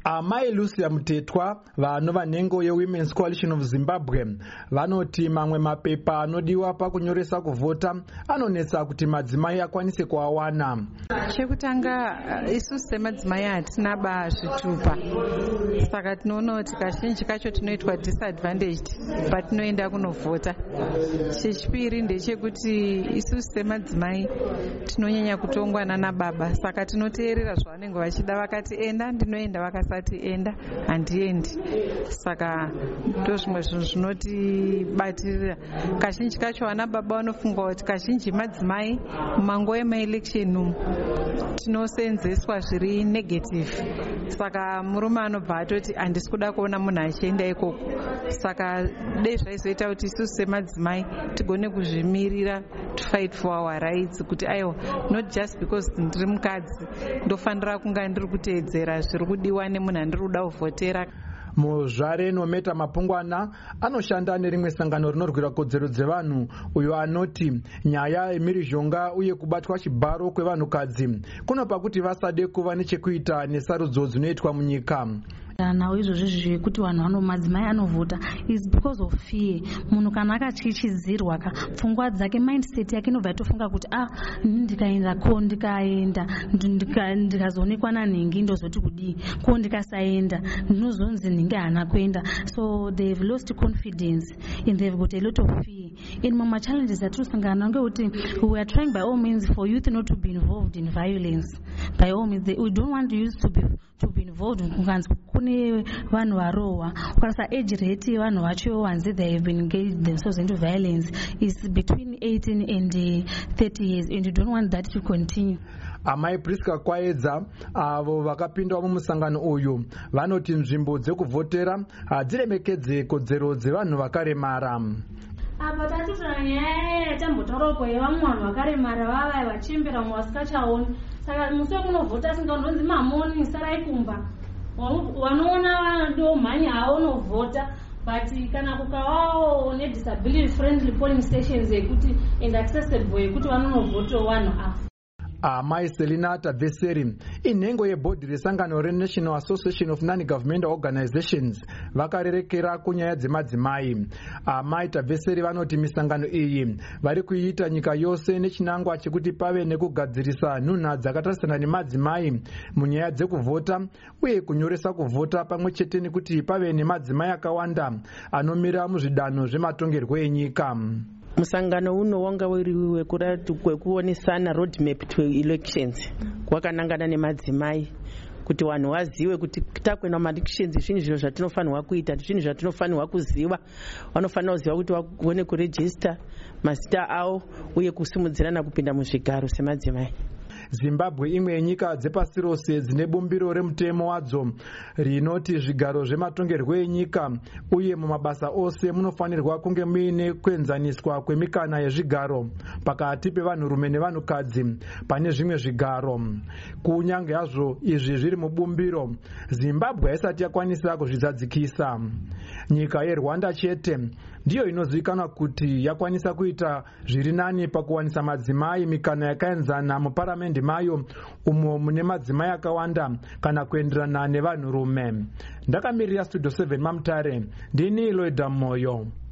Amai Lucia Mutetwa vanova nhengo yeWomen's Coalition of Zimbabwe vanoti mamwe mapepa anodiwa pakunyoresa kuvhota anonetsa kuti madzimai akwanise kuawana. Chekutanga isusu semadzimai hatina zvitupa, saka tinoona kuti kazhinji kacho tinoitwa disadvantaged patinoenda kunovhota. Chechipiri ndechekuti isusu semadzimai tinonyanya kutongwa nana baba, saka tinoteerera zvavanenge vachida. Vakati enda ndinoenda, vakasati enda handiendi. Saka ndozvimwe zvinhu zvinotibatirira. Kazhinji kacho vana baba vanofunga kuti kazhinji madzimai mumango emaelection umu tinosenzeswa zviri negative, saka murume anobva atoti handisi kuda kuona munhu achienda ikoko. Saka dei zvaizoita kuti isusu semadzimai tigone kuzvimirira to fight for our rights, kuti aiwa, not just because ndiri mukadzi ndofanira kunga ndiri kuteedzera zviri kudiwa nemunhu andiri kuda kuvhotera. Muzvare Nometa Mapungwana anoshanda nerimwe sangano rinorwira kodzero dzevanhu, uyo anoti nyaya yemhirizhonga uye kubatwa chibharo kwevanhukadzi kunopa kuti vasade kuva nechekuita nesarudzo dzinoitwa munyika. Nawo izvozvo zvekuti vanhu madzimai anovhota is because of fear. Munhu kana akatyichidzirwa pfungwa dzake, mindset yake inobva yatofunga kuti ndikaenda ko ndikaenda ndikazoonekwa nanhingi ndozoti kudii, ko ndikasaenda ndinozonzi nhingi haana kuenda. So they've lost confidence and they've got a lot of fear. And mamwe challenges atinosangana ngekuti we are trying by all means for youth not to be involved in violence. By all means, we don't want youth to be involved in kune vanhu varohwa. Ukarasa age rate vanhu vacho wanzi they have been engaged themselves into violence is between 18 and 30 years, and you don't want that to continue. Amai Priska Kwaedza avo vakapindwa mumusangano uyu vanoti nzvimbo dzekuvhotera hadziremekedze kodzero dzevanhu vakaremara. Apa tatitora nyaya yatambotaurapo yevamwe vanhu vakaremara vavai vachiembera mumwe vasingachaoni. Saka musi wekunovhota singandonzi mamoni sarai kumba, vanoona ndo mhanya avanovhota. But kana kukavawo nedisability friendly polling stations yekuti and accessible yekuti vanonovhotawo vanhu ava. Amai Selina Tabveseri inhengo yebhodhi resangano reNational Association of Non-Governmental Organizations vakarerekera kunyaya dzemadzimai. Amai Tabveseri vanoti misangano iyi vari kuiita nyika yose nechinangwa chekuti pave nekugadzirisa nhunha dzakatarisana nemadzimai munyaya dzekuvhota uye kunyoresa kuvhota, pamwe chete nekuti pave nemadzimai akawanda anomira muzvidanho zvematongerwo enyika. Musangano uno wanga uri wekuonesana roadmap to elections, kwakanangana nemadzimai kuti vanhu vazive kuti takwenda maelections zvinhu zviro zvatinofanirwa kuita, zvinhu zvatinofanirwa kuziva. Vanofanira kuziva kuti vagone kuregister mazita avo uye kusimudzirana kupinda muzvigaro semadzimai. Zimbabwe imwe yenyika dzepasi rose dzine bumbiro remutemo wadzo rinoti zvigaro zvematongerwo enyika uye mumabasa ose munofanirwa kunge muine kuenzaniswa kwemikana yezvigaro pakati pevanhurume nevanhukadzi pane zvimwe zvigaro. Kunyange hazvo izvi zviri mubumbiro, Zimbabwe haisati yakwanisa kuzvidzadzikisa. Nyika yeRwanda chete ndiyo inozivikanwa kuti yakwanisa kuita zviri nani pakuwanisa madzimai mikana yakaenzana muparamende mayo, umo mune madzimai akawanda kana kuenderana nevanhurume. Ndakamirira Studio 7 Mamutare, ndini Loida Moyo.